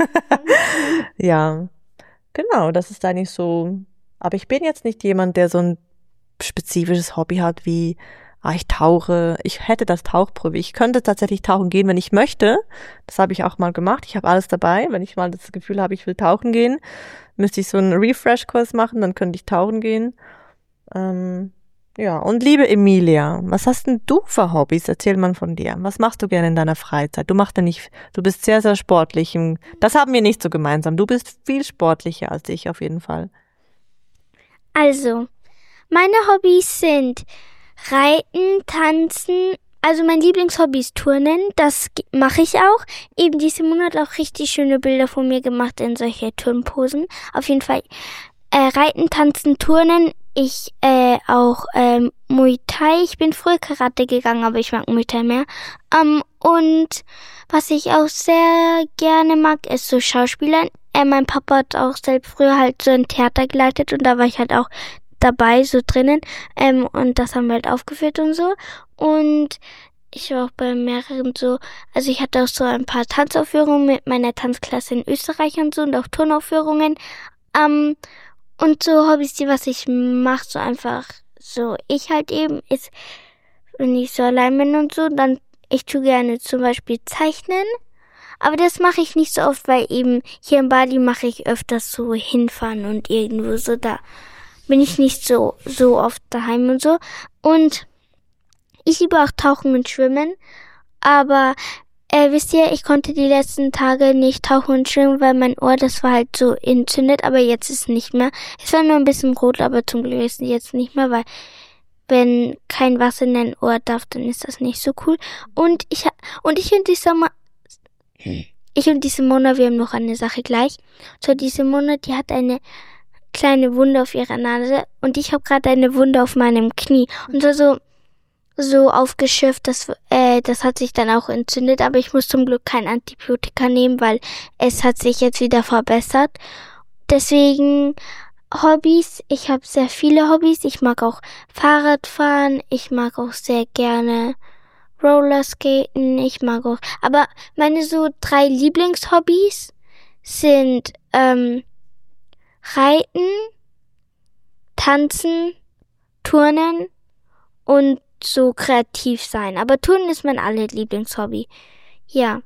Ja, genau, das ist eigentlich so. Aber ich bin jetzt nicht jemand, der so ein spezifisches Hobby hat wie, ah, ich tauche, ich hätte das Tauchprofi. Ich könnte tatsächlich tauchen gehen, wenn ich möchte. Das habe ich auch mal gemacht. Ich habe alles dabei. Wenn ich mal das Gefühl habe, ich will tauchen gehen, müsste ich so einen Refresh-Kurs machen, dann könnte ich tauchen gehen. Ähm, ja, und liebe Emilia, was hast denn du für Hobbys? Erzähl mal von dir. Was machst du gerne in deiner Freizeit? Du machst ja nicht, du bist sehr, sehr sportlich. Das haben wir nicht so gemeinsam. Du bist viel sportlicher als ich auf jeden Fall. Also, meine Hobbys sind Reiten, Tanzen, also mein Lieblingshobby ist Turnen, das mache ich auch. Eben die Simone hat auch richtig schöne Bilder von mir gemacht in solche Turnposen. Auf jeden Fall äh, Reiten, Tanzen, Turnen. Ich äh, auch ähm, Muay Thai. Ich bin früher Karate gegangen, aber ich mag Muay Thai mehr. Ähm, Und was ich auch sehr gerne mag, ist so Schauspielern. Äh, mein Papa hat auch selbst früher halt so ein Theater geleitet und da war ich halt auch dabei, so drinnen. Ähm, und das haben wir halt aufgeführt und so. Und ich war auch bei mehreren so, also ich hatte auch so ein paar Tanzaufführungen mit meiner Tanzklasse in Österreich und so und auch Turnaufführungen. Ähm, und so Hobbys, die was ich mache, so einfach so ich halt eben, ist, wenn ich so allein bin und so, dann ich tue gerne zum Beispiel zeichnen. Aber das mache ich nicht so oft, weil eben hier in Bali mache ich öfters so hinfahren und irgendwo so, da bin ich nicht so, so oft daheim und so. Und ich liebe auch Tauchen und Schwimmen, aber äh, wisst ihr, ich konnte die letzten Tage nicht tauchen und schwimmen, weil mein Ohr, das war halt so entzündet, aber jetzt ist es nicht mehr. Es war nur ein bisschen rot, aber zum Glück ist es jetzt nicht mehr, weil wenn kein Wasser in dein Ohr darf, dann ist das nicht so cool. Und ich und ich und die Sommer, ich und die Simona, wir haben noch eine Sache gleich. So, die Simona, die hat eine kleine Wunde auf ihrer Nase und ich habe gerade eine Wunde auf meinem Knie und so so so aufgeschifft, das äh, das hat sich dann auch entzündet, aber ich muss zum Glück kein Antibiotika nehmen, weil es hat sich jetzt wieder verbessert. Deswegen Hobbys, ich habe sehr viele Hobbys. Ich mag auch Fahrradfahren, ich mag auch sehr gerne Rollerskaten, ich mag auch, aber meine so drei Lieblingshobbys sind ähm, Reiten, Tanzen, Turnen und so kreativ sein. Aber Turnen ist mein aller Lieblingshobby. Ja.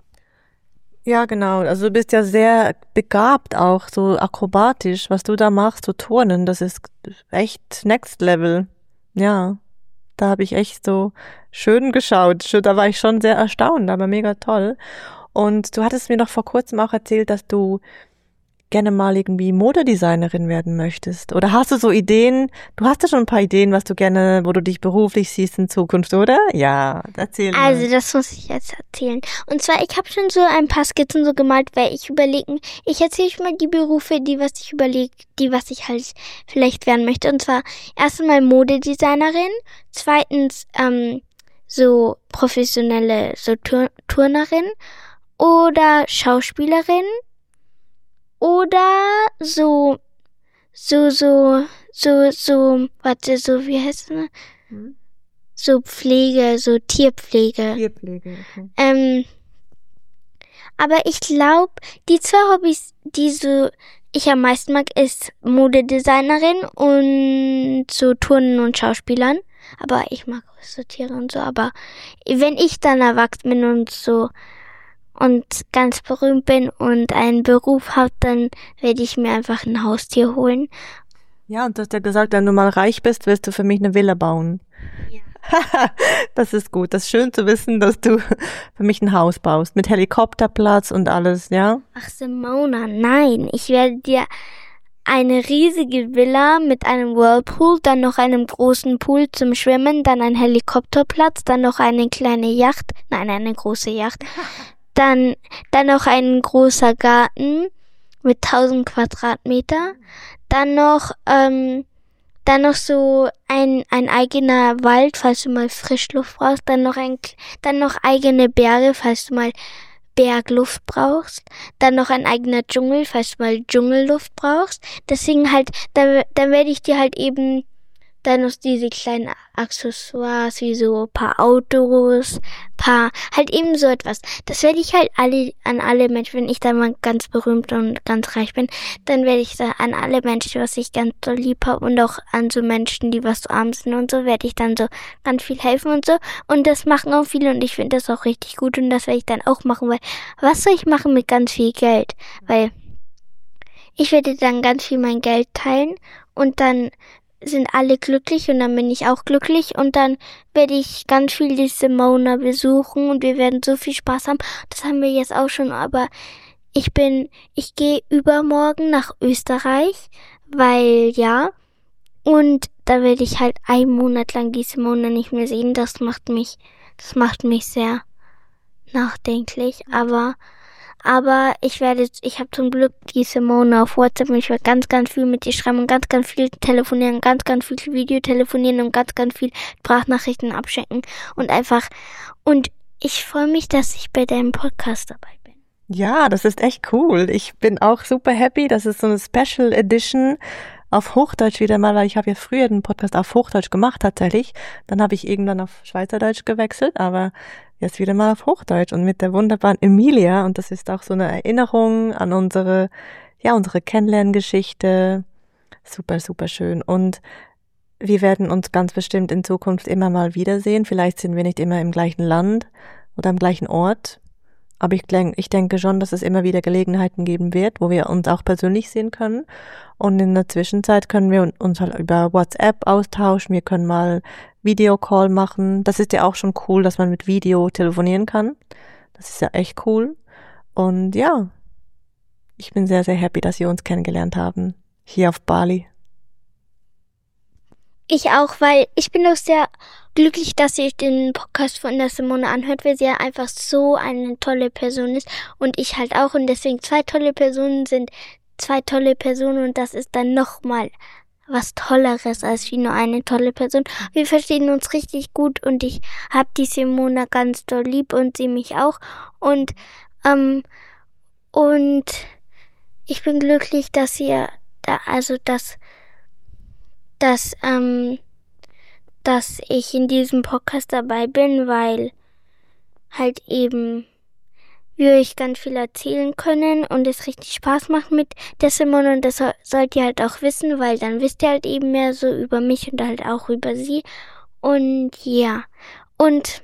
Ja, genau. Also du bist ja sehr begabt auch, so akrobatisch, was du da machst, so Turnen, das ist echt Next Level. Ja, da habe ich echt so schön geschaut. Da war ich schon sehr erstaunt, aber mega toll. Und du hattest mir noch vor kurzem auch erzählt, dass du gerne mal irgendwie Modedesignerin werden möchtest. Oder hast du so Ideen? Du hast ja schon ein paar Ideen, was du gerne, wo du dich beruflich siehst in Zukunft, oder? Ja, erzähl mal. Also das muss ich jetzt erzählen. Und zwar, ich habe schon so ein paar Skizzen so gemalt, weil ich überlegen, ich erzähle schon mal die Berufe, die was ich überlege, die was ich halt vielleicht werden möchte. Und zwar erst einmal Modedesignerin, zweitens ähm, so professionelle so Tur- Turnerin oder Schauspielerin. Oder so, so, so, so, so, warte, so, wie heißt es? Hm? So Pflege, so Tierpflege. Tierpflege, okay. Ähm, aber ich glaube, die zwei Hobbys, die so ich am meisten mag, ist Modedesignerin und so Turnen und Schauspielern. Aber ich mag auch so Tiere und so. Aber wenn ich dann erwachsen bin und so und ganz berühmt bin und einen Beruf habe, dann werde ich mir einfach ein Haustier holen. Ja, und du hast ja gesagt, wenn du mal reich bist, wirst du für mich eine Villa bauen. Ja. Das ist gut. Das ist schön zu wissen, dass du für mich ein Haus baust. Mit Helikopterplatz und alles, ja? Ach, Simona, nein. Ich werde dir eine riesige Villa mit einem Whirlpool, dann noch einem großen Pool zum Schwimmen, dann ein Helikopterplatz, dann noch eine kleine Yacht, nein, eine große Yacht, dann, dann noch ein großer Garten mit tausend Quadratmeter, dann noch, ähm, dann noch so ein, ein eigener Wald, falls du mal Frischluft brauchst, dann noch ein, dann noch eigene Berge, falls du mal Bergluft brauchst, dann noch ein eigener Dschungel, falls du mal Dschungelluft brauchst. Deswegen halt, dann, dann werde ich dir halt eben dann noch diese kleinen Accessoires, wie so ein paar Autos, paar, halt eben so etwas. Das werde ich halt alle, an alle Menschen, wenn ich dann mal ganz berühmt und ganz reich bin, dann werde ich da an alle Menschen, was ich ganz so lieb habe und auch an so Menschen, die was so arm sind und so, werde ich dann so ganz viel helfen und so. Und das machen auch viele und ich finde das auch richtig gut und das werde ich dann auch machen, weil was soll ich machen mit ganz viel Geld? Weil ich werde dann ganz viel mein Geld teilen und dann sind alle glücklich und dann bin ich auch glücklich und dann werde ich ganz viel die Simona besuchen und wir werden so viel Spaß haben. Das haben wir jetzt auch schon, aber ich bin, ich gehe übermorgen nach Österreich, weil ja, und da werde ich halt einen Monat lang die Simona nicht mehr sehen. Das macht mich, das macht mich sehr nachdenklich, aber Aber ich werde, ich habe zum Glück die Simona auf WhatsApp und ich werde ganz, ganz viel mit ihr schreiben und ganz, ganz viel telefonieren, ganz, ganz viel Video telefonieren und ganz, ganz viel Sprachnachrichten abschicken und einfach, und ich freue mich, dass ich bei deinem Podcast dabei bin. Ja, das ist echt cool. Ich bin auch super happy. Das ist so eine Special Edition auf Hochdeutsch wieder mal, weil ich habe ja früher den Podcast auf Hochdeutsch gemacht tatsächlich. Dann habe ich irgendwann auf Schweizerdeutsch gewechselt, aber jetzt wieder mal auf Hochdeutsch und mit der wunderbaren Emilia. Und das ist auch so eine Erinnerung an unsere, ja, unsere Kennenlerngeschichte. Super, super schön. Und wir werden uns ganz bestimmt in Zukunft immer mal wiedersehen. Vielleicht sind wir nicht immer im gleichen Land oder am gleichen Ort. Aber ich, denk, ich denke schon, dass es immer wieder Gelegenheiten geben wird, wo wir uns auch persönlich sehen können. Und in der Zwischenzeit können wir uns halt über WhatsApp austauschen. Wir können mal Videocall machen. Das ist ja auch schon cool, dass man mit Video telefonieren kann. Das ist ja echt cool. Und ja, ich bin sehr, sehr happy, dass wir uns kennengelernt haben. Hier auf Bali. Ich auch, weil ich bin auch sehr glücklich, dass ihr den Podcast von der Simone anhört, weil sie ja einfach so eine tolle Person ist und ich halt auch und deswegen zwei tolle Personen sind zwei tolle Personen und das ist dann nochmal was Tolleres als wie nur eine tolle Person. Wir verstehen uns richtig gut und ich hab die Simone ganz doll lieb und sie mich auch und ähm und ich bin glücklich, dass ihr da also dass dass ähm dass ich in diesem Podcast dabei bin, weil halt eben wir euch ganz viel erzählen können und es richtig Spaß macht mit der Simone und das sollt ihr halt auch wissen, weil dann wisst ihr halt eben mehr so über mich und halt auch über sie und ja und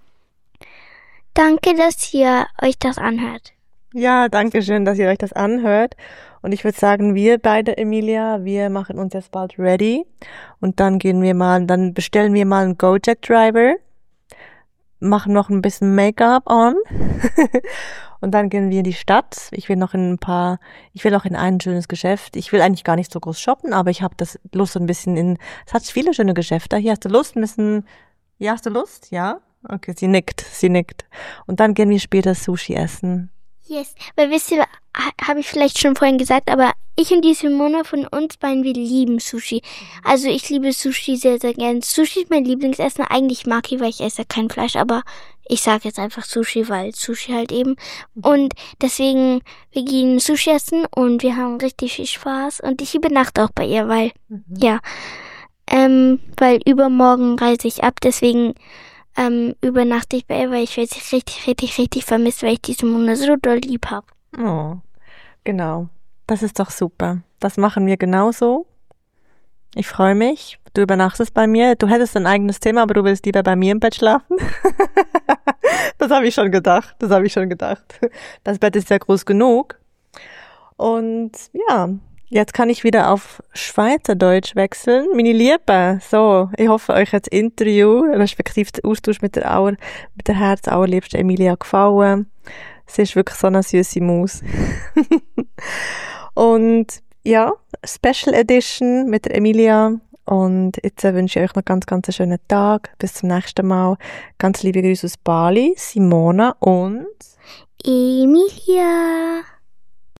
danke, dass ihr euch das anhört. Ja, danke schön, dass ihr euch das anhört. Und ich würde sagen, wir beide, Emilia, wir machen uns jetzt bald ready. Und dann gehen wir mal, dann bestellen wir mal einen Gojek-Driver, machen noch ein bisschen Make-up on. Und dann gehen wir in die Stadt. Ich will noch in ein paar, ich will auch in ein schönes Geschäft. Ich will eigentlich gar nicht so groß shoppen, aber ich habe das Lust ein bisschen in, es hat viele schöne Geschäfte. Hier hast du Lust, ein bisschen, ja, hast du Lust? Ja? Okay, sie nickt, sie nickt. Und dann gehen wir später Sushi essen. Yes, weil wisst ihr, ha, habe ich vielleicht schon vorhin gesagt, aber ich und die Simone von uns beiden, wir lieben Sushi. Also ich liebe Sushi sehr, sehr gern. Sushi ist mein Lieblingsessen. Eigentlich mag ich, weil ich esse kein Fleisch, aber ich sage jetzt einfach Sushi, weil Sushi halt eben. Und deswegen, wir gehen Sushi essen und wir haben richtig viel Spaß. Und ich übernachte auch bei ihr, weil, mhm. ja, ähm, weil übermorgen reise ich ab, deswegen Ähm, übernachte ich bei ihr, weil ich werde sie richtig, richtig, richtig vermisst, weil ich diese Monat so doll lieb habe. Oh, genau. Das ist doch super. Das machen wir genauso. Ich freue mich. Du übernachtest bei mir. Du hättest ein eigenes Zimmer, aber du willst lieber bei mir im Bett schlafen. Das habe ich schon gedacht. Das habe ich schon gedacht. Das Bett ist ja groß genug. Und ja, jetzt kann ich wieder auf Schweizerdeutsch wechseln. Meine Lieben, so, ich hoffe, euch hat das Interview, respektive der Austausch mit der, Auer, mit der herzallerliebsten Emilia gefallen. Sie ist wirklich so eine süße Maus. Und ja, Special Edition mit der Emilia. Und jetzt wünsche ich euch noch ganz, ganz einen schönen Tag. Bis zum nächsten Mal. Ganz liebe Grüße aus Bali, Simona und Emilia.